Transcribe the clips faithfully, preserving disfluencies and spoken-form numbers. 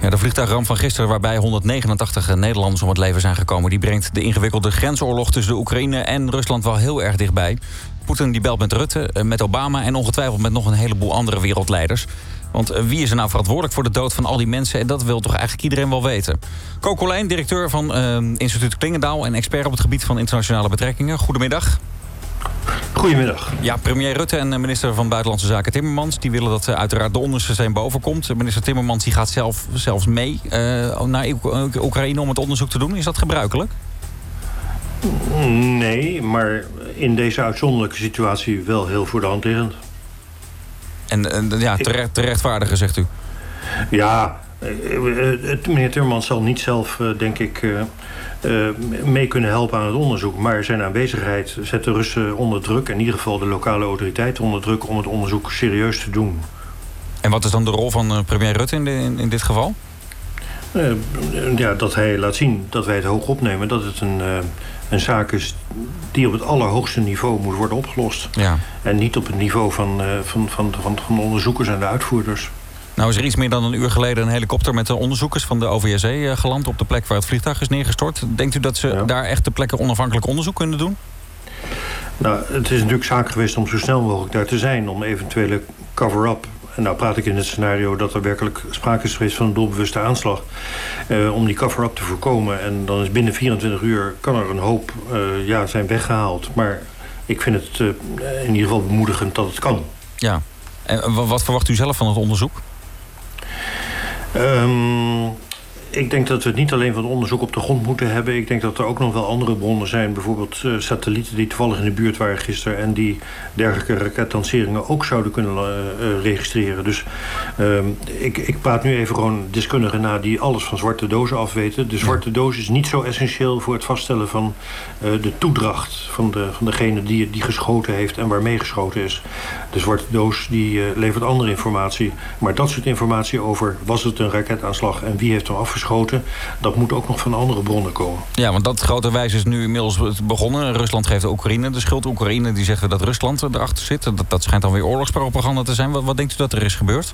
Ja, de vliegtuigramp van gisteren waarbij honderdnegenentachtig Nederlanders om het leven zijn gekomen, die brengt de ingewikkelde grensoorlog tussen de Oekraïne en Rusland wel heel erg dichtbij. Poetin die belt met Rutte, met Obama en ongetwijfeld met nog een heleboel andere wereldleiders. Want wie is er nou verantwoordelijk voor de dood van al die mensen? En dat wil toch eigenlijk iedereen wel weten. Co Colijn, directeur van uh, Instituut Klingendaal en expert op het gebied van internationale betrekkingen. Goedemiddag. Goedemiddag. Ja, premier Rutte en minister van Buitenlandse Zaken Timmermans, die willen dat uh, uiteraard de onderste steen boven komt. Minister Timmermans die gaat zelf, zelfs mee uh, naar Oekraïne om het onderzoek te doen. Is dat gebruikelijk? Nee, maar in deze uitzonderlijke situatie wel heel voor de hand liggend. En, en ja, terecht, te rechtvaardigen, zegt u? Ja, meneer Timmermans zal niet zelf, denk ik, uh, mee kunnen helpen aan het onderzoek. Maar zijn aanwezigheid zet de Russen onder druk, in ieder geval de lokale autoriteiten onder druk, om het onderzoek serieus te doen. En wat is dan de rol van premier Rutte in, de, in, in dit geval? Uh, ja, dat hij laat zien dat wij het hoog opnemen, dat het een, uh, een zaak is die op het allerhoogste niveau moet worden opgelost. Ja. En niet op het niveau van, uh, van, van, van, van de onderzoekers en de uitvoerders. Nou is er iets meer dan een uur geleden een helikopter met de onderzoekers van de O V S E geland op de plek waar het vliegtuig is neergestort. Denkt u dat ze ja. daar echt ter plekke onafhankelijk onderzoek kunnen doen? Nou, het is natuurlijk zaak geweest om zo snel mogelijk daar te zijn, om eventuele cover-up. En nou praat ik in het scenario dat er werkelijk sprake is geweest van een doelbewuste aanslag. Uh, om die cover-up te voorkomen. En dan is binnen vierentwintig uur kan er een hoop uh, ja, zijn weggehaald. Maar ik vind het uh, in ieder geval bemoedigend dat het kan. Ja. En wat verwacht u zelf van het onderzoek? Um, ik denk dat we het niet alleen van het onderzoek op de grond moeten hebben. Ik denk dat er ook nog wel andere bronnen zijn. Bijvoorbeeld uh, satellieten die toevallig in de buurt waren gisteren en die dergelijke raketlanceringen ook zouden kunnen uh, uh, registreren. Dus uh, ik, ik praat nu even gewoon deskundigen na die alles van zwarte dozen afweten. De zwarte doos is niet zo essentieel voor het vaststellen van uh, de toedracht van, de, van degene die, die geschoten heeft en waarmee geschoten is. De zwarte doos die uh, levert andere informatie. Maar dat soort informatie over was het een raketaanslag en wie heeft hem afgeschoten, dat moet ook nog van andere bronnen komen. Ja, want dat grote wijs is nu inmiddels begonnen. Rusland geeft de Oekraïne de schuld. Oekraïne die zegt dat Rusland erachter zit. Dat, dat schijnt dan weer oorlogspropaganda te zijn. Wat, wat denkt u dat er is gebeurd?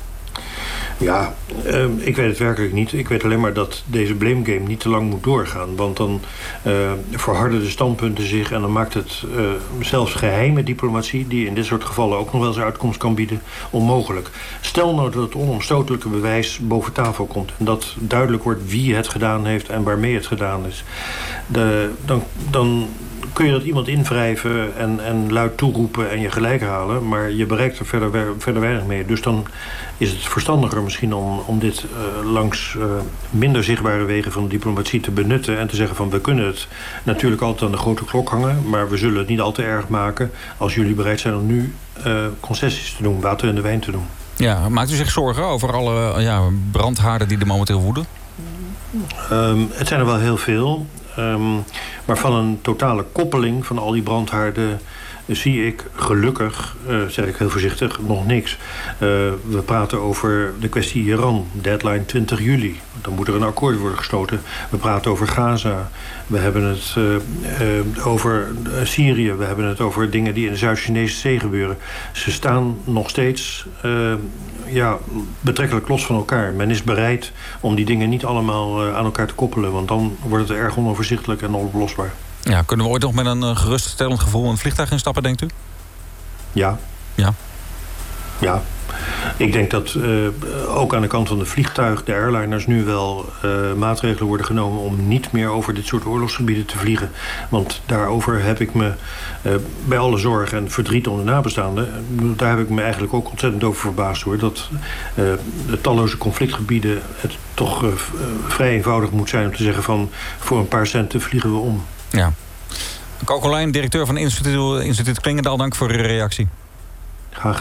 Ja, uh, ik weet het werkelijk niet. Ik weet alleen maar dat deze blame game niet te lang moet doorgaan. Want dan uh, verharden de standpunten zich en dan maakt het uh, zelfs geheime diplomatie, die in dit soort gevallen ook nog wel eens uitkomst kan bieden, onmogelijk. Stel nou dat het onomstotelijke bewijs boven tafel komt en dat duidelijk wordt wie het gedaan heeft en waarmee het gedaan is. De, dan, dan kun je dat iemand invrijven en, en luid toeroepen en je gelijk halen, maar je bereikt er verder, verder weinig mee. Dus dan is het verstandiger misschien om, om dit uh, langs uh, minder zichtbare wegen van de diplomatie te benutten en te zeggen van we kunnen het natuurlijk altijd aan de grote klok hangen, maar we zullen het niet al te erg maken als jullie bereid zijn om nu uh, concessies te doen, water in de wijn te doen. Ja, maakt u zich zorgen over alle ja, brandhaarden die er momenteel woeden? Um, het zijn er wel heel veel. Um, maar van een totale koppeling van al die brandhaarden zie ik gelukkig, uh, zeg ik heel voorzichtig, nog niks. Uh, we praten over de kwestie Iran, deadline twintig juli. Dan moet er een akkoord worden gesloten. We praten over Gaza. We hebben het uh, uh, over Syrië. We hebben het over dingen die in de Zuid-Chinese Zee gebeuren. Ze staan nog steeds uh, ja, betrekkelijk los van elkaar. Men is bereid om die dingen niet allemaal uh, aan elkaar te koppelen. Want dan wordt het erg onoverzichtelijk en onoplosbaar. Ja, kunnen we ooit nog met een uh, geruststellend gevoel in het vliegtuig instappen, denkt u? Ja. Ja. Ja. Ik denk dat uh, ook aan de kant van de vliegtuig, de airliners, nu wel uh, maatregelen worden genomen om niet meer over dit soort oorlogsgebieden te vliegen. Want daarover heb ik me uh, bij alle zorg en verdriet om de nabestaanden, daar heb ik me eigenlijk ook ontzettend over verbaasd hoor. Dat uh, de talloze conflictgebieden het toch uh, vrij eenvoudig moet zijn om te zeggen van voor een paar centen vliegen we om. Ja. Co Colijn, directeur van Instituut, Instituut Klingendaal, dank voor uw reactie. Graag.